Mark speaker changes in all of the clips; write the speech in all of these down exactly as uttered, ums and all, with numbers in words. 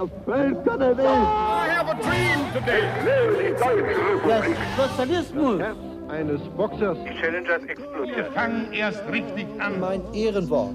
Speaker 1: der Völker der Welt. I have a dream today. Der Sozialismus eines Boxers.
Speaker 2: Die Challengers explodieren. Wir fangen erst richtig an.
Speaker 1: Mein Ehrenwort.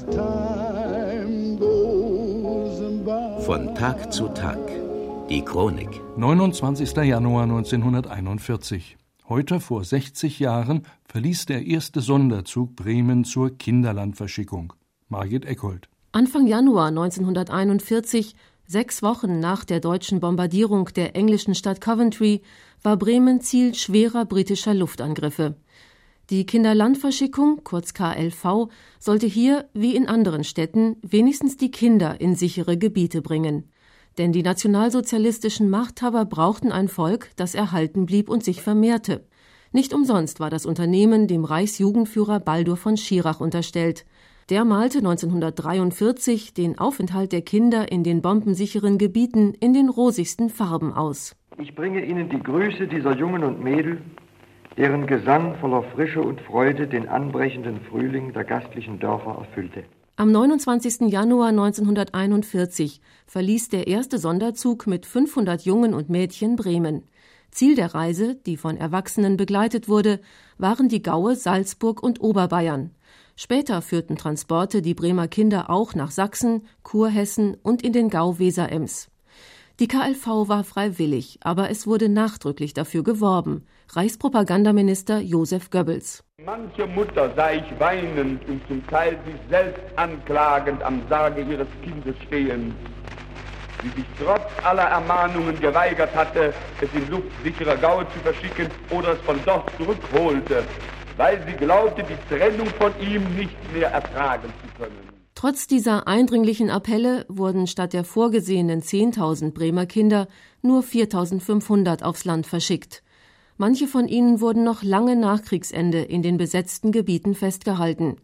Speaker 3: Von Tag zu Tag. Die Chronik.
Speaker 4: neunundzwanzigster Januar neunzehnhunderteinundvierzig. Heute vor sechzig Jahren verließ der erste Sonderzug Bremen zur Kinderlandverschickung. Margit Eckhold.
Speaker 5: Anfang Januar neunzehnhunderteinundvierzig, sechs Wochen nach der deutschen Bombardierung der englischen Stadt Coventry, war Bremen Ziel schwerer britischer Luftangriffe. Die Kinderlandverschickung, kurz K L V, sollte hier, wie in anderen Städten, wenigstens die Kinder in sichere Gebiete bringen. Denn die nationalsozialistischen Machthaber brauchten ein Volk, das erhalten blieb und sich vermehrte. Nicht umsonst war das Unternehmen dem Reichsjugendführer Baldur von Schirach unterstellt. Der malte neunzehnhundertdreiundvierzig den Aufenthalt der Kinder in den bombensicheren Gebieten in den rosigsten Farben aus.
Speaker 6: Ich bringe Ihnen die Grüße dieser Jungen und Mädel, deren Gesang voller Frische und Freude den anbrechenden Frühling der gastlichen Dörfer erfüllte.
Speaker 5: Am neunundzwanzigsten Januar neunzehnhunderteinundvierzig verließ der erste Sonderzug mit fünfhundert Jungen und Mädchen Bremen. Ziel der Reise, die von Erwachsenen begleitet wurde, waren die Gaue Salzburg und Oberbayern. Später führten Transporte die Bremer Kinder auch nach Sachsen, Kurhessen und in den Gau Weser-Ems. Die K L V war freiwillig, aber es wurde nachdrücklich dafür geworben. Reichspropagandaminister Josef Goebbels.
Speaker 2: Manche Mutter sah ich weinend und zum Teil sich selbst anklagend am Sarge ihres Kindes stehen, die sich trotz aller Ermahnungen geweigert hatte, es in luftsicherer Gaue zu verschicken oder es von dort zurückholte, weil sie glaubte, die Trennung von ihm nicht mehr ertragen zu können.
Speaker 5: Trotz dieser eindringlichen Appelle wurden statt der vorgesehenen zehntausend Bremer Kinder nur viertausendfünfhundert aufs Land verschickt. Manche von ihnen wurden noch lange nach Kriegsende in den besetzten Gebieten festgehalten.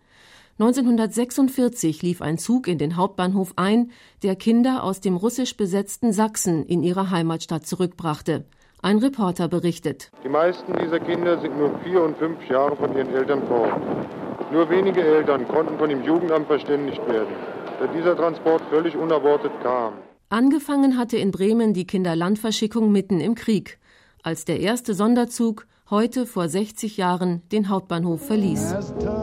Speaker 5: neunzehnhundertsechsundvierzig lief ein Zug in den Hauptbahnhof ein, der Kinder aus dem russisch besetzten Sachsen in ihre Heimatstadt zurückbrachte. Ein Reporter berichtet.
Speaker 7: Die meisten dieser Kinder sind nur vier und fünf Jahre von ihren Eltern fort. Nur wenige Eltern konnten von dem Jugendamt verständigt werden, da dieser Transport völlig unerwartet kam.
Speaker 5: Angefangen hatte in Bremen die Kinderlandverschickung mitten im Krieg, als der erste Sonderzug heute vor sechzig Jahren den Hauptbahnhof verließ.